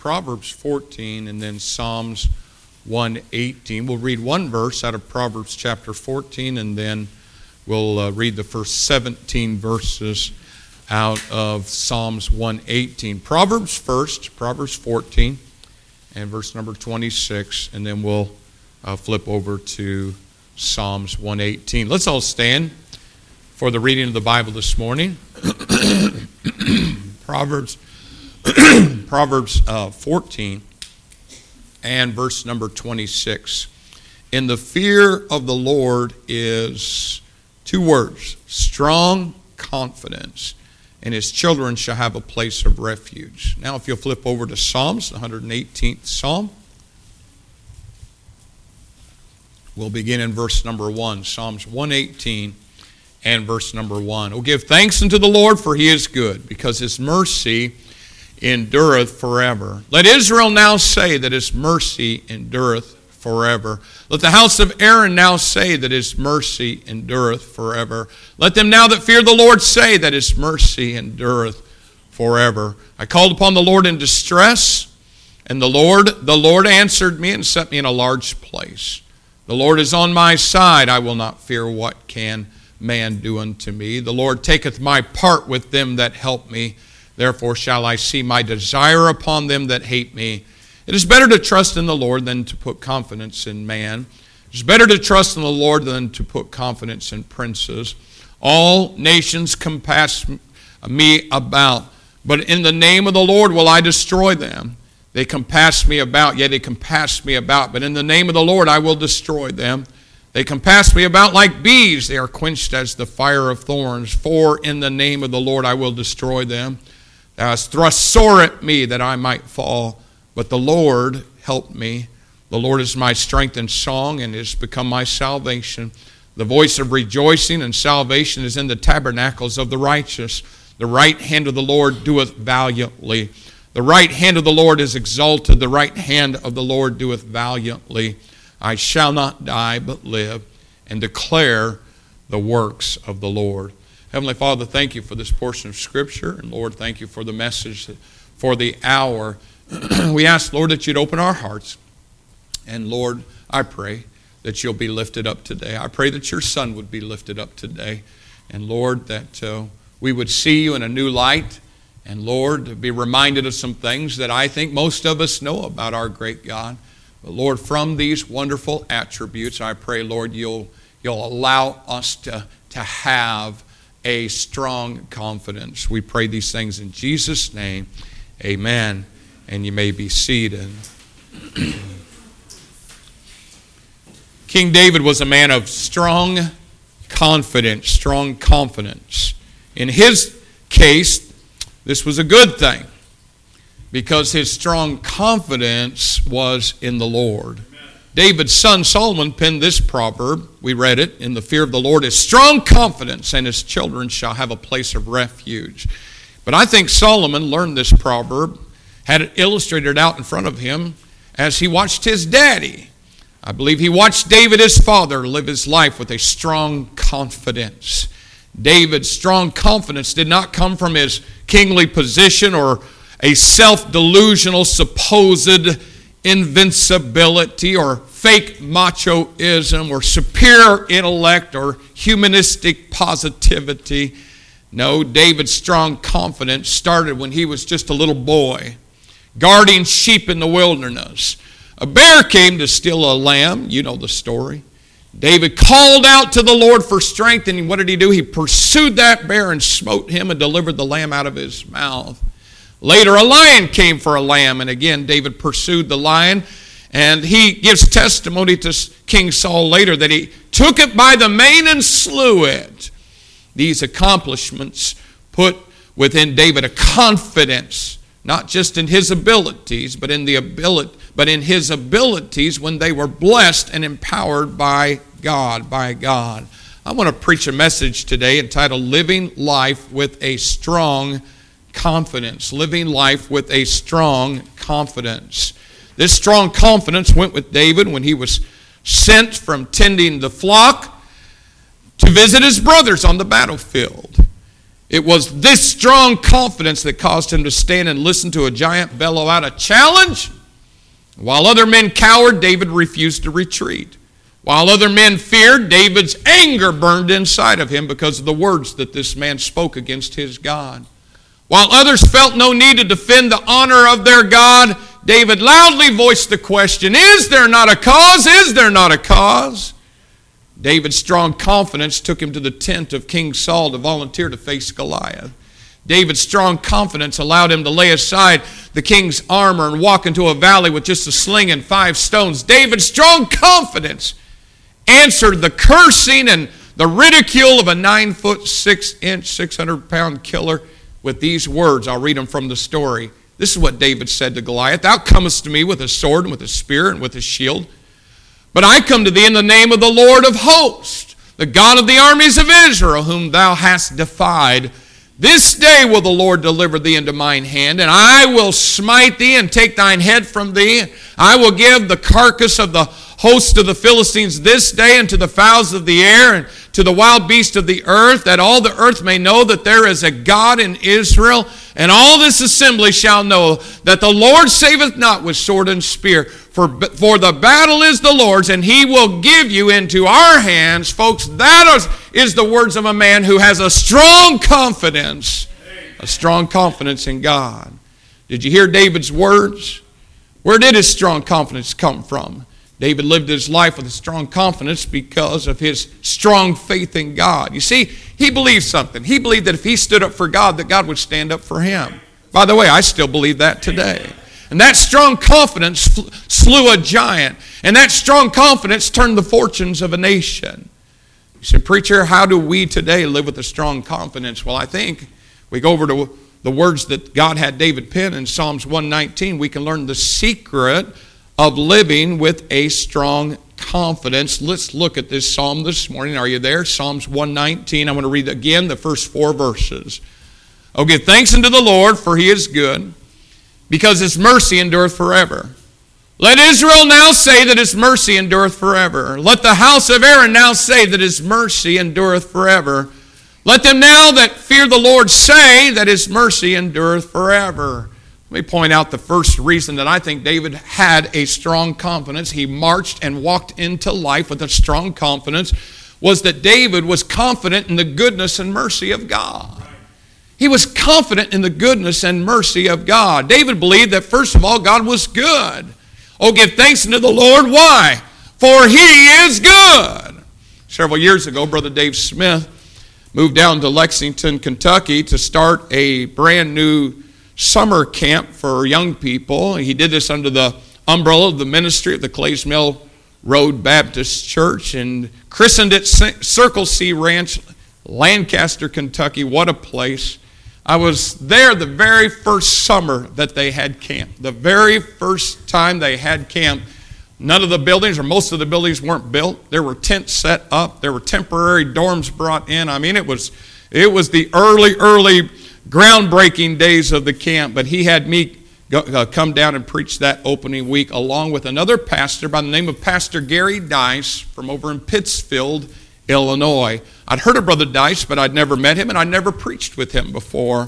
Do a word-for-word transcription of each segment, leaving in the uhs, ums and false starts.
Proverbs fourteen and then Psalms one eighteen. We'll read one verse out of Proverbs chapter fourteen, and then we'll uh, read the first seventeen verses out of Psalms one eighteen. Proverbs first, Proverbs fourteen, and verse number twenty-six, and then we'll uh, flip over to Psalms one eighteen. Let's all stand for the reading of the Bible this morning. Proverbs Proverbs uh, fourteen and verse number twenty-six. In the fear of the Lord is two words: strong confidence, and his children shall have a place of refuge. Now if you'll flip over to Psalms, the one hundred eighteenth Psalm. We'll begin in verse number one, Psalms one eighteen and verse number one. Oh, give thanks unto the Lord, for he is good, because his mercy endureth forever. Let Israel now say that his mercy endureth forever. Let the house of Aaron now say that his mercy endureth forever. Let them now that fear the Lord say that his mercy endureth forever. I called upon the Lord in distress, and the Lord, the Lord answered me and set me in a large place. The Lord is on my side. I will not fear what can man do unto me. The Lord taketh my part with them that help me. Therefore shall I see my desire upon them that hate me. It is better to trust in the Lord than to put confidence in man. It is better to trust in the Lord than to put confidence in princes. All nations compass me about, but in the name of the Lord will I destroy them. They compass me about, yea, they compass me about, but in the name of the Lord I will destroy them. They compass me about like bees. They are quenched as the fire of thorns. For in the name of the Lord I will destroy them. Thou hast thrust sore at me that I might fall, but the Lord helped me. The Lord is my strength and song, and is become my salvation. The voice of rejoicing and salvation is in the tabernacles of the righteous. The right hand of the Lord doeth valiantly. The right hand of the Lord is exalted. The right hand of the Lord doeth valiantly. I shall not die, but live, and declare the works of the Lord. Heavenly Father, thank you for this portion of Scripture. And Lord, thank you for the message for the hour. We ask, Lord, that you'd open our hearts. And Lord, I pray that you'll be lifted up today. I pray that your Son would be lifted up today. And Lord, that uh, we would see you in a new light. And Lord, to be reminded of some things that I think most of us know about our great God. But Lord, from these wonderful attributes, I pray, Lord, you'll, you'll allow us to, to have a strong confidence. We pray these things in Jesus' name. Amen. And you may be seated. King David was a man of strong confidence, strong confidence. In his case, this was a good thing, because his strong confidence was in the Lord. Amen. David's son Solomon penned this proverb. We read it. In the fear of the Lord is strong confidence, and his children shall have a place of refuge. But I think Solomon learned this proverb, had it illustrated out in front of him as he watched his daddy. I believe he watched David, his father, live his life with a strong confidence. David's strong confidence did not come from his kingly position or a self-delusional supposed invincibility or fake machoism or superior intellect or humanistic positivity. No, David's strong confidence started when he was just a little boy, guarding sheep in the wilderness. A bear came to steal a lamb. You know the story. David called out to the Lord for strength, and what did he do? He pursued that bear and smote him and delivered the lamb out of his mouth. Later, a lion came for a lamb, and again, David pursued the lion, and he gives testimony to King Saul later that he took it by the mane and slew it. These accomplishments put within David a confidence, not just in his abilities, but in the ability, but in his abilities when they were blessed and empowered by God, by God. I want to preach a message today entitled Living Life with a Strong Confidence. Living life with a strong confidence. This strong confidence went with David when he was sent from tending the flock to visit his brothers on the battlefield. It was this strong confidence that caused him to stand and listen to a giant bellow out a challenge. While other men cowered, David refused to retreat. While other men feared, David's anger burned inside of him because of the words that this man spoke against his God. While others felt no need to defend the honor of their God, David loudly voiced the question, is there not a cause? Is there not a cause? David's strong confidence took him to the tent of King Saul to volunteer to face Goliath. David's strong confidence allowed him to lay aside the king's armor and walk into a valley with just a sling and five stones. David's strong confidence answered the cursing and the ridicule of a nine foot, six inch, six hundred pound killer with these words. I'll read them from the story. This is what David said to Goliath. Thou comest to me with a sword and with a spear and with a shield. But I come to thee in the name of the Lord of hosts, the God of the armies of Israel, whom thou hast defied. This day will the Lord deliver thee into mine hand, and I will smite thee and take thine head from thee. I will give the carcass of the host of the Philistines this day unto the fowls of the air and to the wild beasts of the earth, that all the earth may know that there is a God in Israel. And all this assembly shall know that the Lord saveth not with sword and spear. For, for the battle is the Lord's, and he will give you into our hands. Folks, that is, is the words of a man who has a strong confidence, a strong confidence in God. Did you hear David's words? Where did his strong confidence come from? David lived his life with a strong confidence because of his strong faith in God. You see, he believed something. He believed that if he stood up for God, that God would stand up for him. By the way, I still believe that today. And that strong confidence slew a giant. And that strong confidence turned the fortunes of a nation. You say, preacher, how do we today live with a strong confidence? Well, I think we go over to the words that God had David pen in Psalms one nineteen. We can learn the secret of living with a strong confidence. Let's look at this psalm this morning. Are you there? Psalms one nineteen. I'm going to read again the first four verses. Oh, give thanks unto the Lord, for he is good, because his mercy endureth forever. Let Israel now say that his mercy endureth forever. Let the house of Aaron now say that his mercy endureth forever. Let them now that fear the Lord say that his mercy endureth forever. Let me point out the first reason that I think David had a strong confidence. He marched and walked into life with a strong confidence, was that David was confident in the goodness and mercy of God. He was confident in the goodness and mercy of God. David believed that, first of all, God was good. Oh, give thanks unto the Lord. Why? For he is good. Several years ago, Brother Dave Smith moved down to Lexington, Kentucky to start a brand new summer camp for young people. He did this under the umbrella of the ministry of the Clays Mill Road Baptist Church and christened it Circle C Ranch, Lancaster, Kentucky. What a place. I was there the very first summer that they had camp. The very first time they had camp. None of the buildings, or most of the buildings, weren't built. There were tents set up. There were temporary dorms brought in. I mean, it was it was the early, early groundbreaking days of the camp. But he had me go, uh, come down and preach that opening week along with another pastor by the name of Pastor Gary Dice from over in Pittsfield, Illinois. I'd heard of Brother Dice, but I'd never met him, and I'd never preached with him before.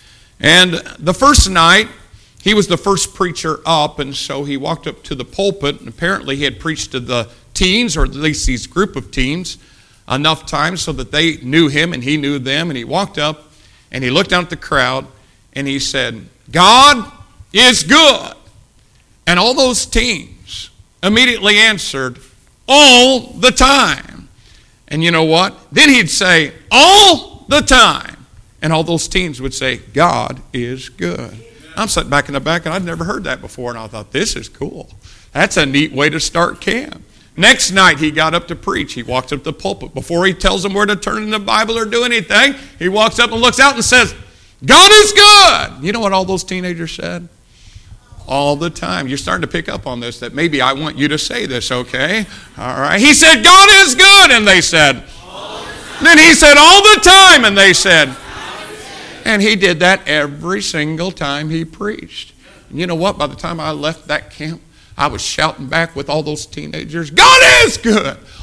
And the first night, he was the first preacher up, and so he walked up to the pulpit, and apparently he had preached to the teens, or at least these group of teens, enough times so that they knew him and he knew them. And he walked up, and he looked out at the crowd, and he said, God is good. And all those teens immediately answered, all the time. And you know what? Then he'd say, all the time. And all those teens would say, God is good. I'm sitting back in the back, and I'd never heard that before, and I thought, this is cool. That's a neat way to start camp. Next night, he got up to preach. He walks up to the pulpit. Before he tells them where to turn in the Bible or do anything, he walks up and looks out and says, God is good. You know what all those teenagers said? All the time. You're starting to pick up on this, that maybe I want you to say this, okay? All right. He said, God is good, and they said. Then he said, all the time, and they said. And he did that every single time he preached. And you know what? By the time I left that camp, I was shouting back with all those teenagers, God is good. All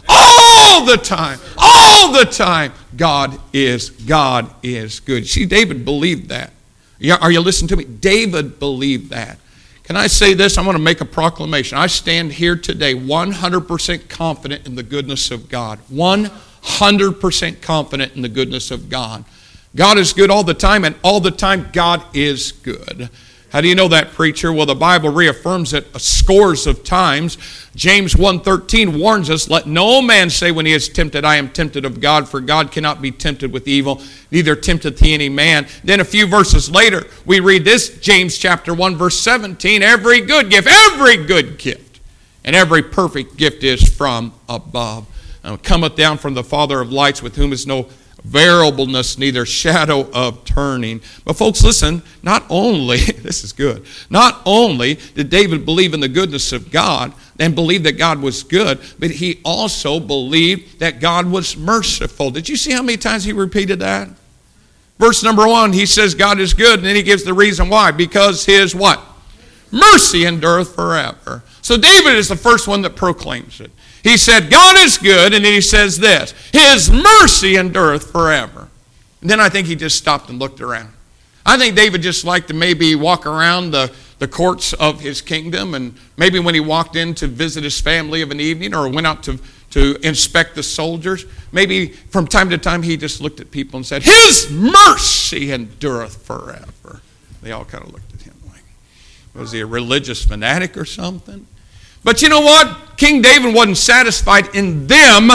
all the time, all the time, God is, God is good. See, David believed that. Are you listening to me? David believed that. Can I say this? I want to make a proclamation. I stand here today one hundred percent confident in the goodness of God. one hundred percent confident in the goodness of God. God is good all the time, and all the time God is good. How do you know that, preacher? Well, the Bible reaffirms it scores of times. James one thirteen warns us, let no man say when he is tempted, I am tempted of God, for God cannot be tempted with evil, neither tempteth he any man. Then a few verses later, we read this, James chapter one, verse seventeen, every good gift, every good gift, and every perfect gift is from above, and cometh down from the Father of lights, with whom is no variableness, neither shadow of turning. But folks, listen, not only, this is good, not only did David believe in the goodness of God and believe that God was good, but he also believed that God was merciful. Did you see how many times he repeated that? Verse number one, he says God is good, and then he gives the reason why. Because his what? Mercy endureth forever. So David is the first one that proclaims it. He said, God is good, and then he says this, his mercy endureth forever. And then I think he just stopped and looked around. I think David just liked to maybe walk around the, the courts of his kingdom, and maybe when he walked in to visit his family of an evening or went out to, to inspect the soldiers, maybe from time to time he just looked at people and said, his mercy endureth forever. They all kind of looked at him like, was he a religious fanatic or something? But you know what? King David wasn't satisfied in them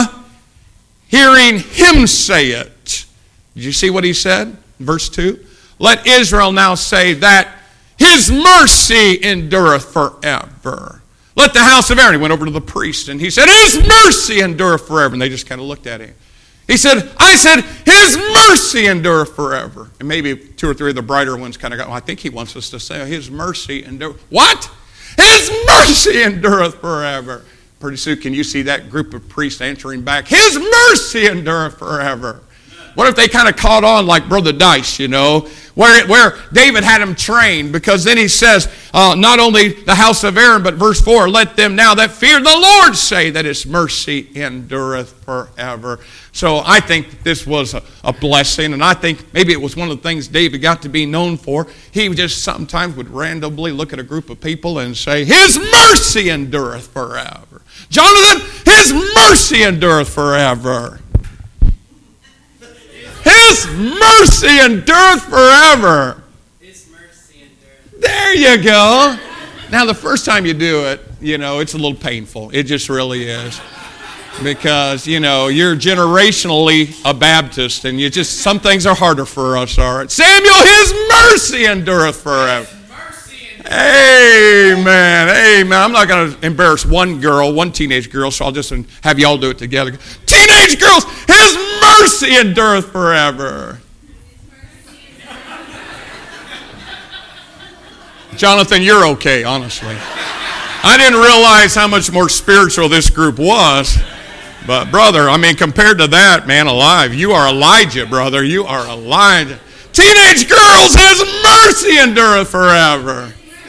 hearing him say it. Did you see what he said? Verse two. Let Israel now say that his mercy endureth forever. Let the house of Aaron, he went over to the priest and he said, his mercy endureth forever. And they just kind of looked at him. He said, I said, his mercy endureth forever. And maybe two or three of the brighter ones kind of got, well, I think he wants us to say, his mercy endureth. What? His mercy endureth forever. Pretty soon, can you see that group of priests answering back? His mercy endureth forever. What if they kind of caught on like Brother Dice, you know, where, where David had him trained? Because then he says, uh, not only the house of Aaron, but verse four, let them now that fear the Lord say that his mercy endureth forever. So I think this was a, a blessing, and I think maybe it was one of the things David got to be known for. He just sometimes would randomly look at a group of people and say, his mercy endureth forever. Jonathan, his mercy endureth forever. His mercy endureth forever. His mercy endureth. There you go. Now, the first time you do it, you know, it's a little painful. It just really is. Because, you know, you're generationally a Baptist, and you just, some things are harder for us, all right? Samuel, his mercy endureth forever. Amen. Amen. I'm not going to embarrass one girl, one teenage girl, so I'll just have y'all do it together. Teenage girls, his mercy endureth forever. Jonathan, you're okay, honestly. I didn't realize how much more spiritual this group was. But, brother, I mean, compared to that, man alive, you are Elijah, brother. You are Elijah. Teenage girls, his mercy endureth forever.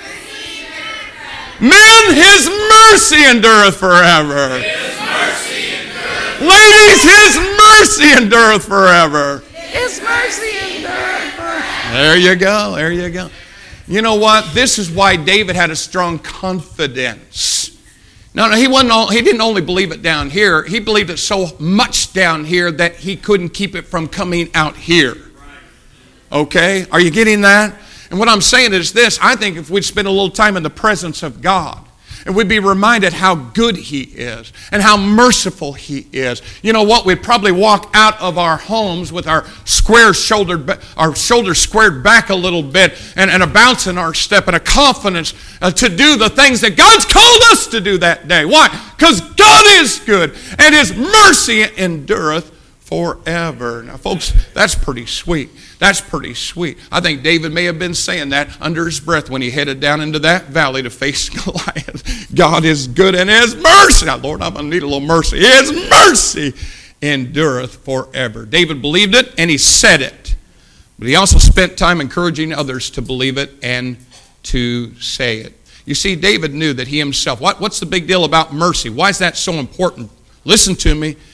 Men, his mercy endureth forever. His mercy endureth. Ladies, his mercy endureth forever. His mercy endureth forever. There you go. There you go. You know what? This is why David had a strong confidence. No, no, he wasn't. All, he didn't only believe it down here. He believed it so much down here that he couldn't keep it from coming out here. Okay? Are you getting that? And what I'm saying is this, I think if we'd spend a little time in the presence of God, and we'd be reminded how good he is and how merciful he is. You know what? We'd probably walk out of our homes with our square shouldered, our shoulders squared back a little bit, and, and a bounce in our step and a confidence uh, to do the things that God's called us to do that day. Why? Because God is good and his mercy endureth forever. Now, folks, that's pretty sweet. That's pretty sweet. I think David may have been saying that under his breath when he headed down into that valley to face Goliath. God is good and his mercy. Now, Lord, I'm going to need a little mercy. His mercy endureth forever. David believed it and he said it. But he also spent time encouraging others to believe it and to say it. You see, David knew that he himself, what, what's the big deal about mercy? Why is that so important? Listen to me.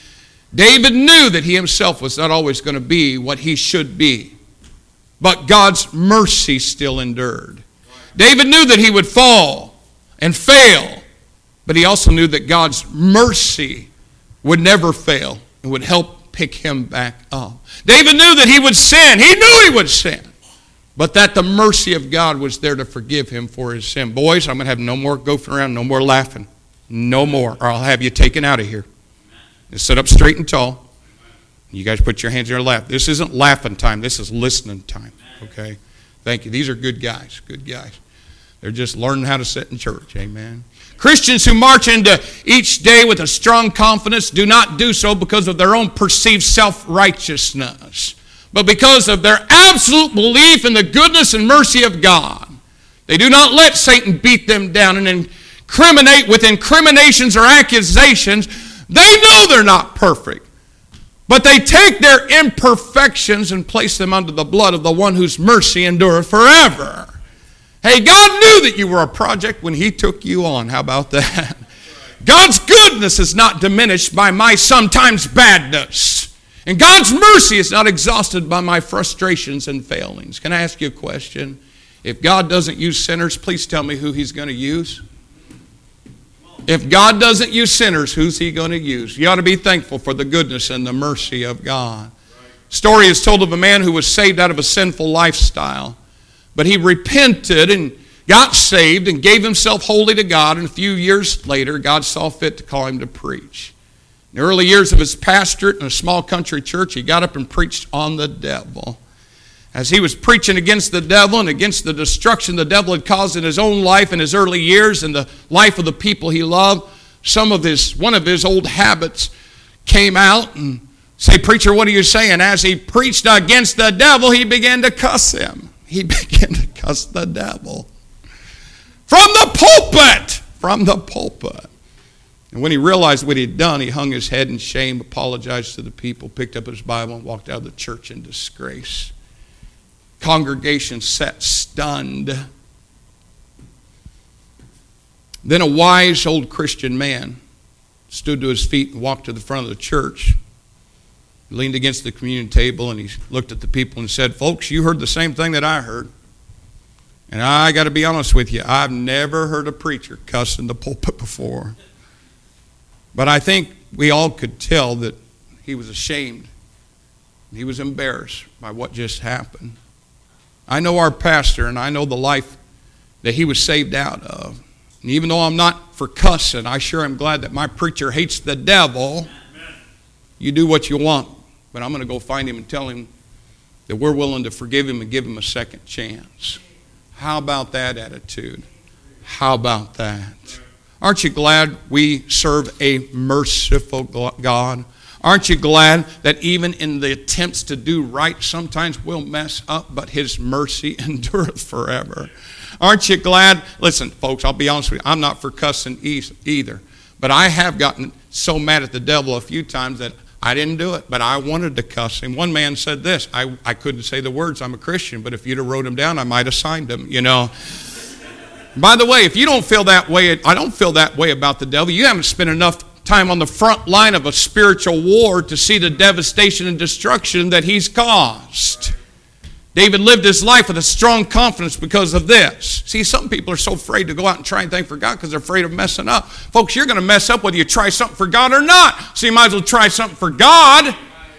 David knew that he himself was not always going to be what he should be, but God's mercy still endured. David knew that he would fall and fail, but he also knew that God's mercy would never fail and would help pick him back up. David knew that he would sin. He knew he would sin, but that the mercy of God was there to forgive him for his sin. Boys, I'm going to have no more goofing around, no more laughing, no more, or I'll have you taken out of here. Just sit up straight and tall. You guys put your hands in your lap. This isn't laughing time. This is listening time. Okay? Thank you. These are good guys. Good guys. They're just learning how to sit in church. Amen. Christians who march into each day with a strong confidence do not do so because of their own perceived self-righteousness, but because of their absolute belief in the goodness and mercy of God. They do not let Satan beat them down and incriminate with incriminations or accusations. They know they're not perfect, but they take their imperfections and place them under the blood of the one whose mercy endureth forever. Hey, God knew that you were a project when he took you on. How about that? God's goodness is not diminished by my sometimes badness. And God's mercy is not exhausted by my frustrations and failings. Can I ask you a question? If God doesn't use sinners, please tell me who he's going to use. If God doesn't use sinners, who's he going to use? You ought to be thankful for the goodness and the mercy of God. Story is told of a man who was saved out of a sinful lifestyle. But he repented and got saved and gave himself wholly to God. And a few years later, God saw fit to call him to preach. In the early years of his pastorate in a small country church, he got up and preached on the devil. As he was preaching against the devil and against the destruction the devil had caused in his own life in his early years and the life of the people he loved, some of his, one of his old habits came out and say, "Preacher, what are you saying?" As he preached against the devil, he began to cuss him. He began to cuss the devil. From the pulpit! From the pulpit. And when he realized what he'd done, he hung his head in shame, apologized to the people, picked up his Bible, and walked out of the church in disgrace. Congregation sat stunned. Then a wise old Christian man stood to his feet and walked to the front of the church. He leaned against the communion table and he looked at the people and said, "Folks, you heard the same thing that I heard. And I got to be honest with you, I've never heard a preacher cuss in the pulpit before. But I think we all could tell that he was ashamed. He was embarrassed by what just happened. I know our pastor and I know the life that he was saved out of. And even though I'm not for cussing, I sure am glad that my preacher hates the devil. You do what you want, but I'm going to go find him and tell him that we're willing to forgive him and give him a second chance." How about that attitude? How about that? Aren't you glad we serve a merciful God? Aren't you glad that even in the attempts to do right, sometimes we'll mess up, but his mercy endureth forever? Aren't you glad? Listen, folks, I'll be honest with you. I'm not for cussing either. But I have gotten so mad at the devil a few times that I didn't do it, but I wanted to cuss him. One man said this, I, I couldn't say the words, "I'm a Christian," but if you'd have wrote them down, I might have signed them, you know. By the way, if you don't feel that way, I don't feel that way about the devil. You haven't spent enough time on the front line of a spiritual war to see the devastation and destruction that he's caused. David lived his life with a strong confidence because of this. See, some people are so afraid to go out and try and think for God because they're afraid of messing up. Folks, you're going to mess up whether you try something for God or not. So you might as well try something for God.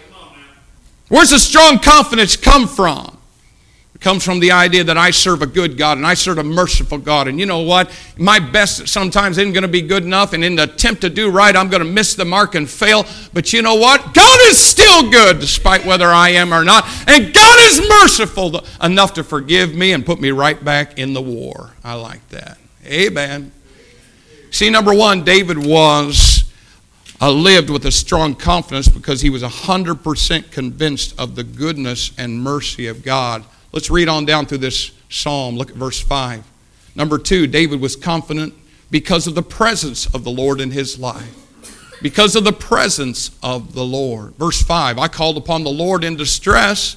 Where's the strong confidence come from? It comes from the idea that I serve a good God and I serve a merciful God. And you know what? My best sometimes isn't going to be good enough. And in the attempt to do right, I'm going to miss the mark and fail. But you know what? God is still good despite whether I am or not. And God is merciful enough to forgive me and put me right back in the war. I like that. Amen. See, number one, David was uh, lived with a strong confidence because he was one hundred percent convinced of the goodness and mercy of God. Let's read on down through this psalm. Look at verse five. Number two, David was confident because of the presence of the Lord in his life. Because of the presence of the Lord. Verse five, "I called upon the Lord in distress."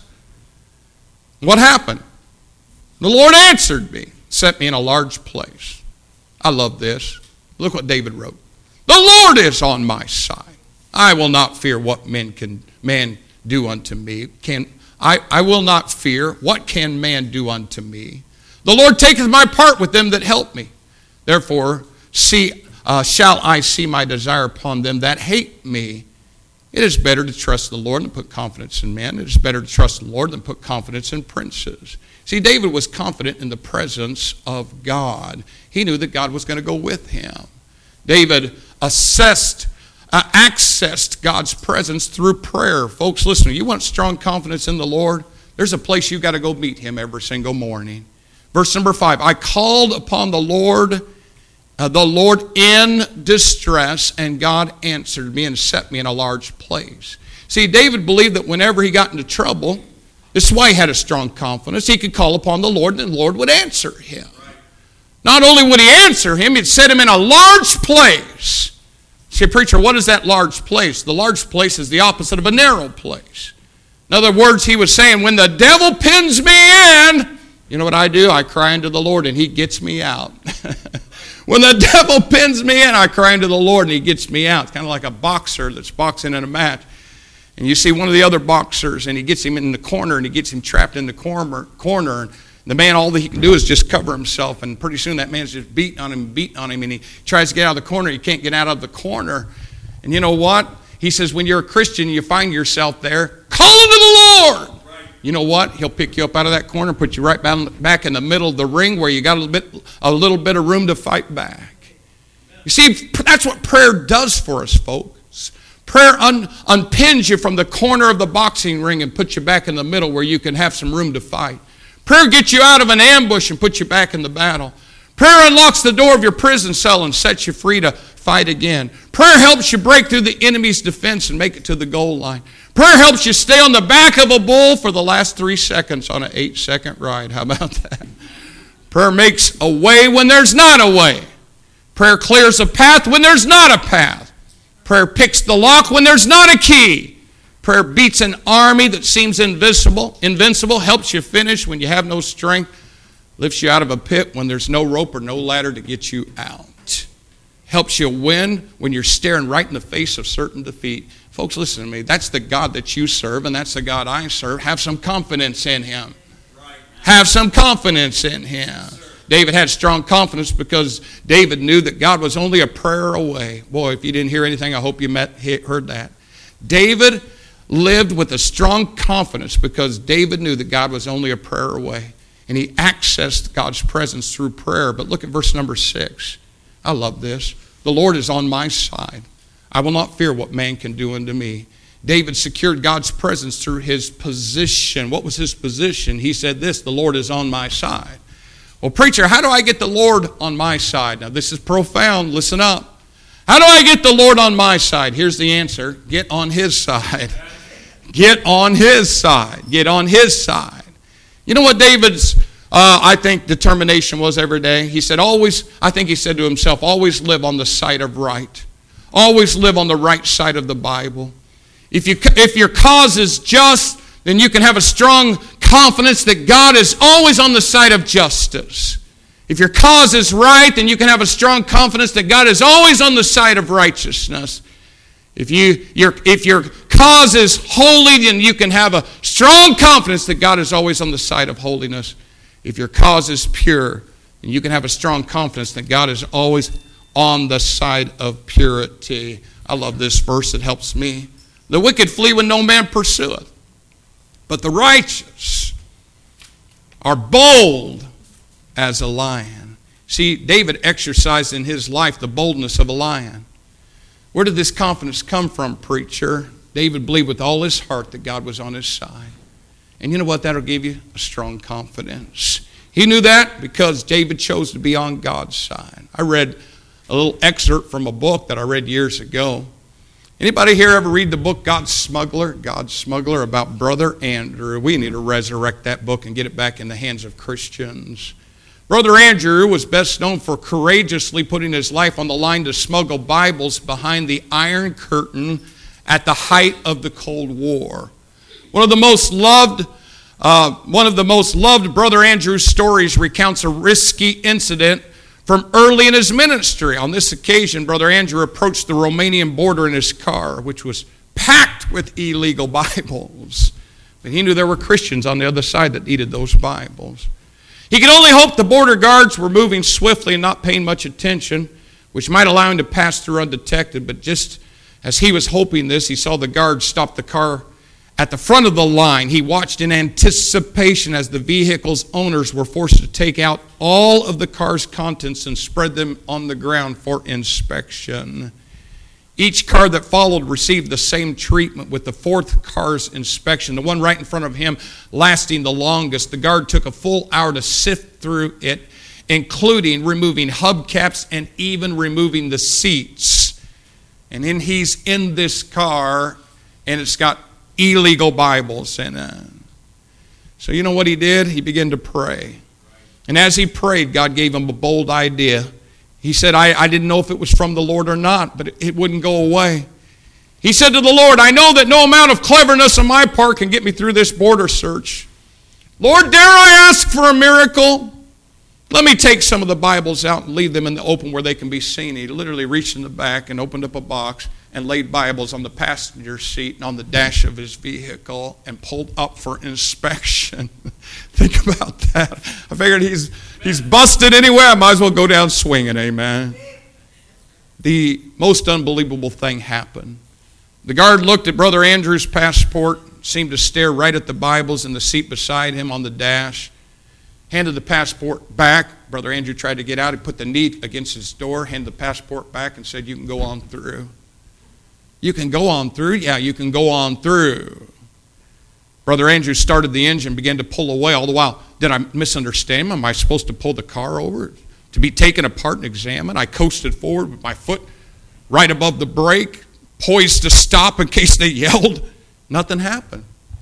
What happened? The Lord answered me, set me in a large place. I love this. Look what David wrote. "The Lord is on my side. I will not fear what men can man do unto me. Can I, I will not fear. What can man do unto me? The Lord taketh my part with them that help me. Therefore, see, uh, shall I see my desire upon them that hate me. It is better to trust the Lord than put confidence in men. It is better to trust the Lord than put confidence in princes. See, David was confident in the presence of God. He knew that God was going to go with him. David assessed Uh, accessed God's presence through prayer. Folks, listen, you want strong confidence in the Lord? There's a place you've got to go meet him every single morning. Verse number five, I called upon the Lord, uh, the Lord in distress, and God answered me and set me in a large place. See, David believed that whenever he got into trouble, this is why he had a strong confidence. He could call upon the Lord and the Lord would answer him. Not only would he answer him, he'd set him in a large place. See, preacher, what is that large place? The large place is the opposite of a narrow place. In other words, he was saying, when the devil pins me in, you know what I do? I cry unto the Lord and he gets me out. When the devil pins me in, I cry unto the Lord and he gets me out. It's kind of like a boxer that's boxing in a match. And you see one of the other boxers and he gets him in the corner and he gets him trapped in the corner. corner and the man, all that he can do is just cover himself, and pretty soon that man's just beating on him, beating on him, and he tries to get out of the corner. He can't get out of the corner. And you know what? He says, when you're a Christian, you find yourself there, call unto the Lord. Right. You know what? He'll pick you up out of that corner, put you right back in the middle of the ring where you got a little bit, a little bit of room to fight back. You see, that's what prayer does for us, folks. Prayer un, unpins you from the corner of the boxing ring and puts you back in the middle where you can have some room to fight. Prayer gets you out of an ambush and puts you back in the battle. Prayer unlocks the door of your prison cell and sets you free to fight again. Prayer helps you break through the enemy's defense and make it to the goal line. Prayer helps you stay on the back of a bull for the last three seconds on an eight-second ride. How about that? Prayer makes a way when there's not a way. Prayer clears a path when there's not a path. Prayer picks the lock when there's not a key. Prayer beats an army that seems invincible, invincible, helps you finish when you have no strength, lifts you out of a pit when there's no rope or no ladder to get you out. Helps you win when you're staring right in the face of certain defeat. Folks, listen to me. That's the God that you serve, and that's the God I serve. Have some confidence in him. Have some confidence in him. David had strong confidence because David knew that God was only a prayer away. Boy, if you didn't hear anything, I hope you met, heard that. David lived with a strong confidence because David knew that God was only a prayer away. And he accessed God's presence through prayer. But look at verse number six. I love this. The Lord is on my side. I will not fear what man can do unto me. David secured God's presence through his position. What was his position? He said this, the Lord is on my side. Well, preacher, how do I get the Lord on my side? Now, this is profound. Listen up. How do I get the Lord on my side? Here's the answer. Get on his side. Get on his side. Get on his side. You know what David's, uh, I think, determination was every day? He said, always, I think he said to himself, always live on the side of right. Always live on the right side of the Bible. If you, if your cause is just, then you can have a strong confidence that God is always on the side of justice. If your cause is right, then you can have a strong confidence that God is always on the side of righteousness. If you, your, if your cause is holy, then you can have a strong confidence that God is always on the side of holiness. If your cause is pure, then you can have a strong confidence that God is always on the side of purity. I love this verse. It helps me. The wicked flee when no man pursueth, but the righteous are bold as a lion. See, David exercised in his life the boldness of a lion. Where did this confidence come from, preacher? David believed with all his heart that God was on his side. And you know what? That'll give you a strong confidence. He knew that because David chose to be on God's side. I read a little excerpt from a book that I read years ago. Anybody here ever read the book God's Smuggler? God's Smuggler, about Brother Andrew. We need to resurrect that book and get it back in the hands of Christians. Brother Andrew was best known for courageously putting his life on the line to smuggle Bibles behind the Iron Curtain at the height of the Cold War. One of the most loved, uh, one of the most loved Brother Andrew's stories recounts a risky incident from early in his ministry. On this occasion, Brother Andrew approached the Romanian border in his car, which was packed with illegal Bibles. But he knew there were Christians on the other side that needed those Bibles. He could only hope the border guards were moving swiftly and not paying much attention, which might allow him to pass through undetected. But just as he was hoping this, he saw the guards stop the car at the front of the line. He watched in anticipation as the vehicle's owners were forced to take out all of the car's contents and spread them on the ground for inspection. Each car that followed received the same treatment, with the fourth car's inspection, the one right in front of him, lasting the longest. The guard took a full hour to sift through it, including removing hubcaps and even removing the seats. And then he's in this car, and it's got illegal Bibles in it. So you know what he did? He began to pray. And as he prayed, God gave him a bold idea. He said, I, I didn't know if it was from the Lord or not, but it, it wouldn't go away. He said to the Lord, I know that no amount of cleverness on my part can get me through this border search. Lord, dare I ask for a miracle? Let me take some of the Bibles out and leave them in the open where they can be seen. He literally reached in the back and opened up a box and laid Bibles on the passenger seat and on the dash of his vehicle and pulled up for inspection. Think about that. I figured he's he's busted anyway. I might as well go down swinging, amen. The most unbelievable thing happened. The guard looked at Brother Andrew's passport, seemed to stare right at the Bibles in the seat beside him on the dash, handed the passport back. Brother Andrew tried to get out. He put the knee against his door, handed the passport back, and said, you can go on through. You can go on through? Yeah, you can go on through. Brother Andrew started the engine, began to pull away. All the while, did I misunderstand him? Am I supposed to pull the car over to be taken apart and examined? I coasted forward with my foot right above the brake, poised to stop in case they yelled. Nothing happened.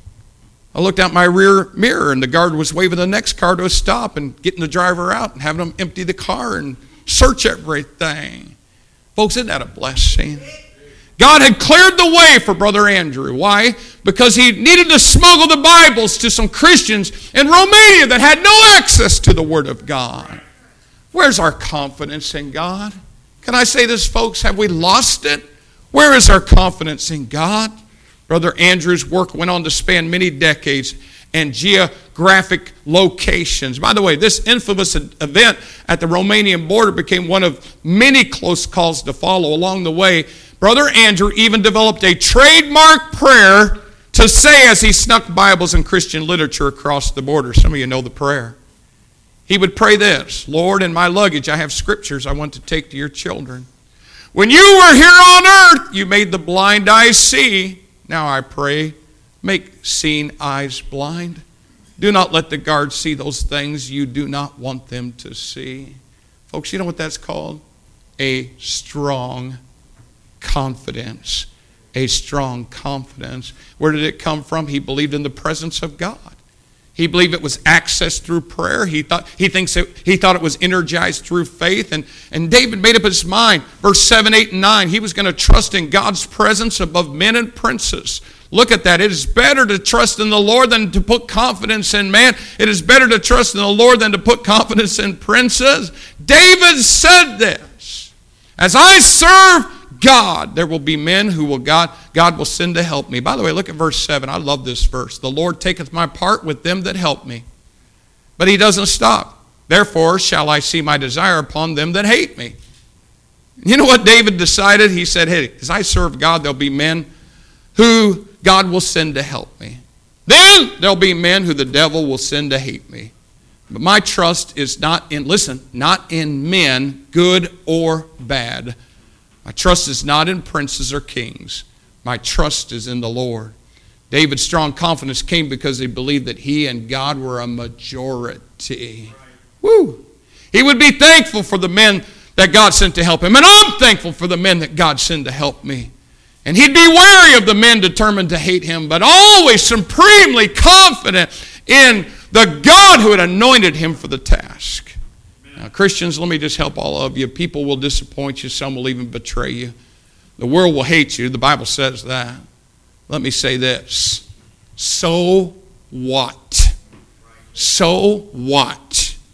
I looked out my rear mirror, and the guard was waving the next car to a stop and getting the driver out and having them empty the car and search everything. Folks, isn't that a blessing? God had cleared the way for Brother Andrew. Why? Because he needed to smuggle the Bibles to some Christians in Romania that had no access to the Word of God. Where's our confidence in God? Can I say this, folks? Have we lost it? Where is our confidence in God? Brother Andrew's work went on to span many decades and geographic locations. By the way, this infamous event at the Romanian border became one of many close calls to follow. Along the way, Brother Andrew even developed a trademark prayer to say as he snuck Bibles and Christian literature across the border. Some of you know the prayer. He would pray this, Lord, in my luggage I have scriptures I want to take to your children. When you were here on earth, you made the blind eyes see. Now I pray, make seeing eyes blind. Do not let the guards see those things you do not want them to see. Folks, you know what that's called? A strong confidence. A strong confidence. Where did it come from? He believed in the presence of God. He believed it was accessed through prayer. He thought he thinks it, he thought it was energized through faith. And, and David made up his mind. Verse seven, eight, and nine. He was going to trust in God's presence above men and princes. Look at that. It is better to trust in the Lord than to put confidence in man. It is better to trust in the Lord than to put confidence in princes. David said this. As I serve God, there will be men who will God, God will send to help me. By the way, look at verse seven. I love this verse. The Lord taketh my part with them that help me. But he doesn't stop. Therefore shall I see my desire upon them that hate me. You know what David decided? He said, hey, as I serve God, there'll be men who God will send to help me. Then there'll be men who the devil will send to hate me. But my trust is not in, listen, not in men, good or bad. My trust is not in princes or kings. My trust is in the Lord. David's strong confidence came because he believed that he and God were a majority. Woo! He would be thankful for the men that God sent to help him. And I'm thankful for the men that God sent to help me. And he'd be wary of the men determined to hate him, but always supremely confident in the God who had anointed him for the task. Now, Christians, let me just help all of you. People will disappoint you. Some will even betray you. The world will hate you. The Bible says that. Let me say this. So what? So what?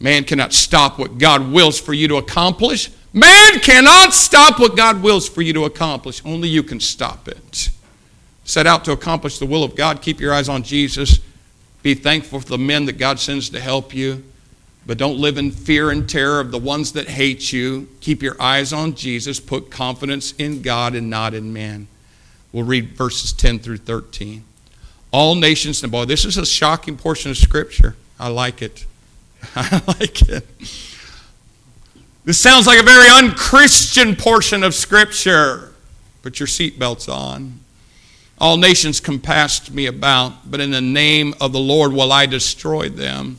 Man cannot stop what God wills for you to accomplish. Man cannot stop what God wills for you to accomplish. Only you can stop it. Set out to accomplish the will of God. Keep your eyes on Jesus. Be thankful for the men that God sends to help you. But don't live in fear and terror of the ones that hate you. Keep your eyes on Jesus. Put confidence in God and not in man. We'll read verses ten through thirteen. All nations, and boy, this is a shocking portion of Scripture. I like it. I like it. This sounds like a very unchristian portion of Scripture. Put your seatbelts on. All nations compassed me about, but in the name of the Lord will I destroy them.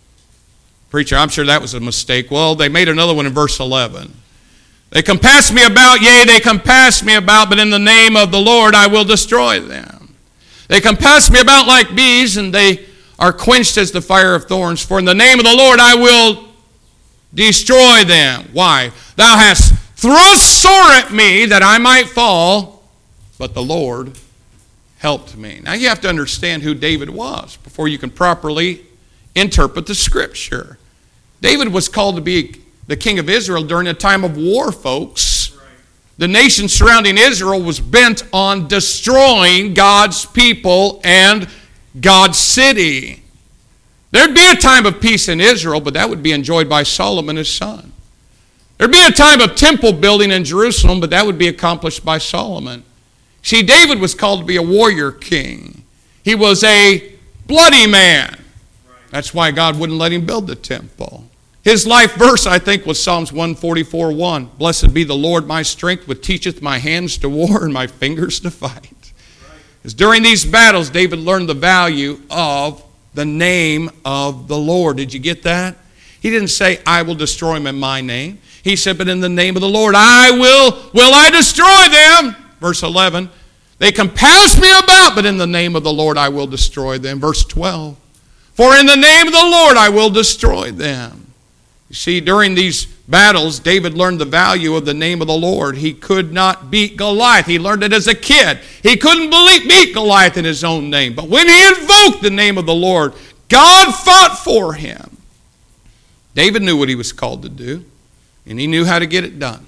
Preacher, I'm sure that was a mistake. Well, they made another one in verse eleven. They compassed me about, yea, they compassed me about, but in the name of the Lord I will destroy them. They compass me about like bees, and they are quenched as the fire of thorns. For in the name of the Lord I will destroy them. Why? Thou hast thrust sore at me that I might fall, but the Lord helped me. Now you have to understand who David was before you can properly interpret the Scripture. David was called to be the king of Israel during a time of war, folks. Right. The nation surrounding Israel was bent on destroying God's people and God's city. There'd be a time of peace in Israel, but that would be enjoyed by Solomon, his son. There'd be a time of temple building in Jerusalem, but that would be accomplished by Solomon. See, David was called to be a warrior king. He was a bloody man. That's why God wouldn't let him build the temple. His life verse, I think, was Psalms one forty-four one. Blessed be the Lord my strength, which teacheth my hands to war and my fingers to fight. Because during these battles, David learned the value of the name of the Lord. Did you get that? He didn't say, I will destroy them in my name. He said, but in the name of the Lord, I will, will I destroy them. Verse eleven, they compass me about, but in the name of the Lord I will destroy them. Verse twelve, for in the name of the Lord I will destroy them. You see, during these battles, David learned the value of the name of the Lord. He could not beat Goliath. He learned it as a kid. He couldn't beat Goliath in his own name. But when he invoked the name of the Lord, God fought for him. David knew what he was called to do, and he knew how to get it done.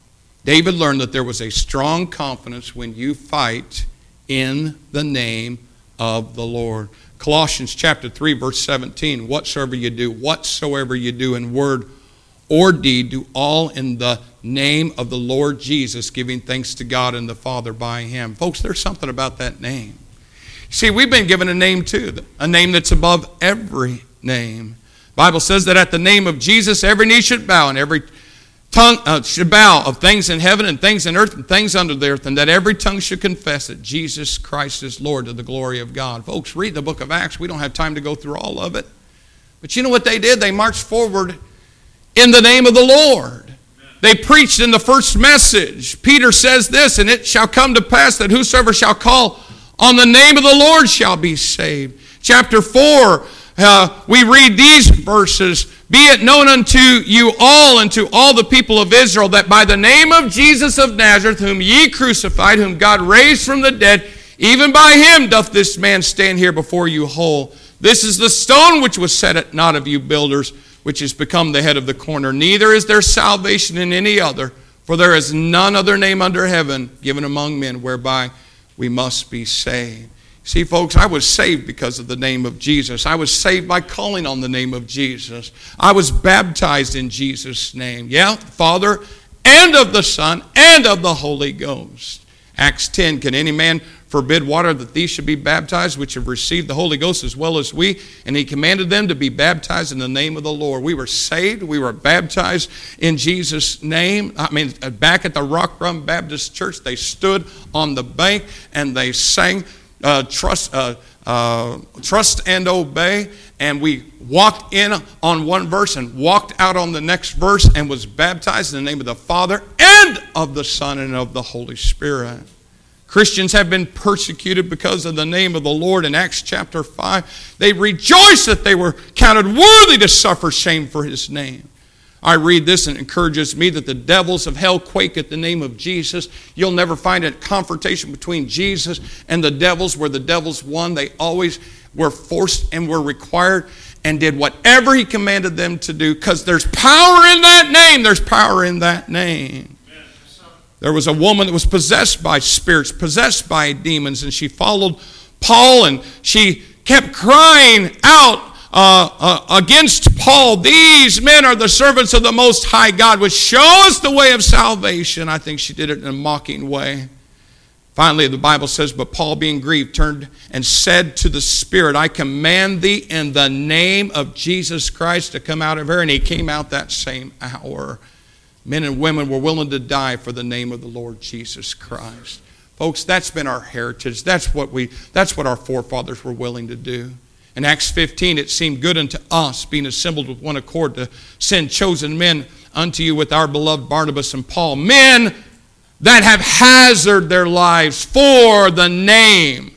David learned that there was a strong confidence when you fight in the name of the Lord. Colossians chapter three, verse seventeen, whatsoever you do, whatsoever you do in word or deed, do all in the name of the Lord Jesus, giving thanks to God and the Father by him. Folks, there's something about that name. See, we've been given a name too, a name that's above every name. The Bible says that at the name of Jesus, every knee should bow and every tongue uh, should bow of things in heaven and things in earth and things under the earth, and that every tongue should confess that Jesus Christ is Lord to the glory of God. Folks, read the book of Acts. We don't have time to go through all of it. But you know what they did? They marched forward in the name of the Lord. They preached in the first message. Peter says this, and it shall come to pass that whosoever shall call on the name of the Lord shall be saved. Chapter four, uh, we read these verses. Be it known unto you all and to all the people of Israel that by the name of Jesus of Nazareth, whom ye crucified, whom God raised from the dead, even by him doth this man stand here before you whole. This is the stone which was set at naught of you builders, which has become the head of the corner. Neither is there salvation in any other, for there is none other name under heaven given among men whereby we must be saved. See, folks, I was saved because of the name of Jesus. I was saved by calling on the name of Jesus. I was baptized in Jesus' name. Yeah, Father, and of the Son, and of the Holy Ghost. Acts ten, can any man forbid water that these should be baptized, which have received the Holy Ghost as well as we? And he commanded them to be baptized in the name of the Lord. We were saved. We were baptized in Jesus' name. I mean, back at the Rock Run Baptist Church, they stood on the bank and they sang, Uh, trust, uh, uh, trust and obey, and we walked in on one verse and walked out on the next verse and was baptized in the name of the Father and of the Son and of the Holy Spirit. Christians have been persecuted because of the name of the Lord. In Acts chapter five, they rejoiced that they were counted worthy to suffer shame for his name. I read this and it encourages me that the devils of hell quake at the name of Jesus. You'll never find a confrontation between Jesus and the devils where the devils won. They always were forced and were required and did whatever he commanded them to do, because there's power in that name. There's power in that name. There was a woman that was possessed by spirits, possessed by demons, and she followed Paul, and she kept crying out uh, uh, against Paul. These men are the servants of the Most High God, which show us the way of salvation. I think she did it in a mocking way. Finally, the Bible says, but Paul, being grieved, turned and said to the Spirit, I command thee in the name of Jesus Christ to come out of her. And he came out that same hour. Men and women were willing to die for the name of the Lord Jesus Christ. Folks, that's been our heritage. That's what we, that's what our forefathers were willing to do. In Acts fifteen, it seemed good unto us, being assembled with one accord, to send chosen men unto you with our beloved Barnabas and Paul. Men that have hazarded their lives for the name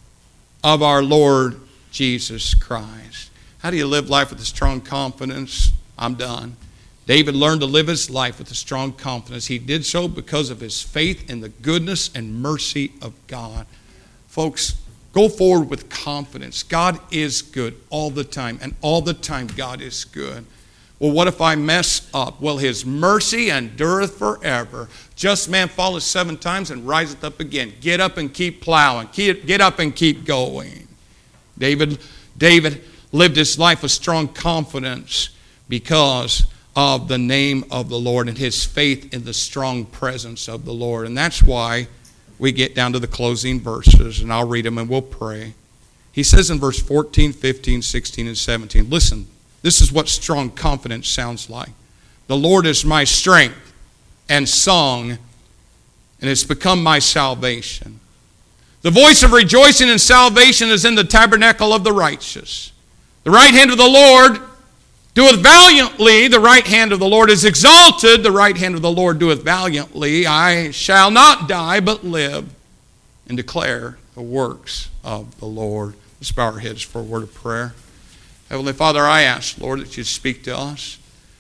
of our Lord Jesus Christ. How do you live life with a strong confidence? I'm done. David learned to live his life with a strong confidence. He did so because of his faith in the goodness and mercy of God. Folks, go forward with confidence. God is good all the time, and all the time God is good. Well, what if I mess up? Well, his mercy endureth forever. Just man falleth seven times and riseth up again. Get up and keep plowing. Get up and keep going. David, David lived his life with strong confidence because of the name of the Lord and his faith in the strong presence of the Lord. And that's why we get down to the closing verses, and I'll read them and we'll pray. He says in verse fourteen, fifteen, sixteen, and seventeen, listen, this is what strong confidence sounds like. The Lord is my strength and song, and it's become my salvation. The voice of rejoicing and salvation is in the tabernacle of the righteous. The right hand of the Lord doeth valiantly. The right hand of the Lord is exalted. The right hand of the Lord doeth valiantly. I shall not die, but live and declare the works of the Lord. Let's bow our heads for a word of prayer. Heavenly Father, I ask, Lord, that you'd speak to us.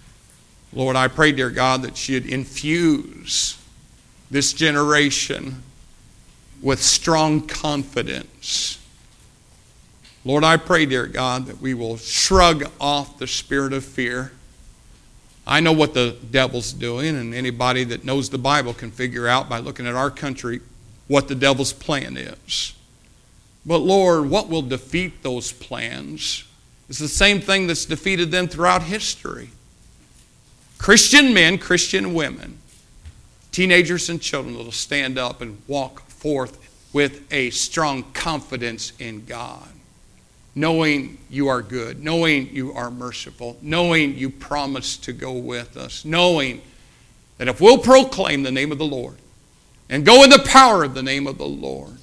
Lord, I pray, dear God, that you'd infuse this generation with strong confidence. Lord, I pray, dear God, that we will shrug off the spirit of fear. I know what the devil's doing, and anybody that knows the Bible can figure out by looking at our country what the devil's plan is. But Lord, what will defeat those plans is the same thing that's defeated them throughout history. Christian men, Christian women, teenagers and children that will stand up and walk forth with a strong confidence in God, knowing you are good, knowing you are merciful, knowing you promise to go with us, knowing that if we'll proclaim the name of the Lord and go in the power of the name of the Lord,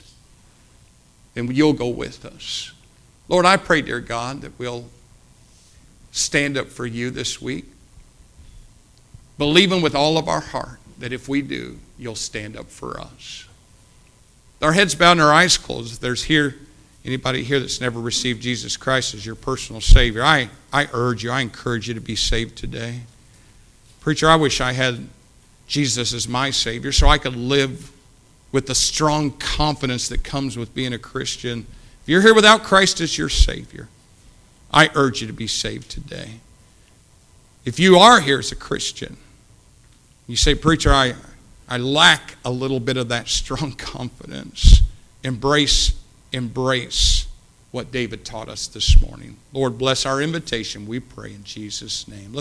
then you'll go with us. Lord, I pray, dear God, that we'll stand up for you this week, believing with all of our heart that if we do, you'll stand up for us. With our heads bowed and our eyes closed, if there's here anybody here that's never received Jesus Christ as your personal Savior, I, I urge you, I encourage you to be saved today. Preacher, I wish I had Jesus as my Savior so I could live with the strong confidence that comes with being a Christian. If you're here without Christ as your Savior, I urge you to be saved today. If you are here as a Christian, you say, Preacher, I, I lack a little bit of that strong confidence. Embrace Embrace what David taught us this morning. Lord, bless our invitation, we pray in Jesus' name.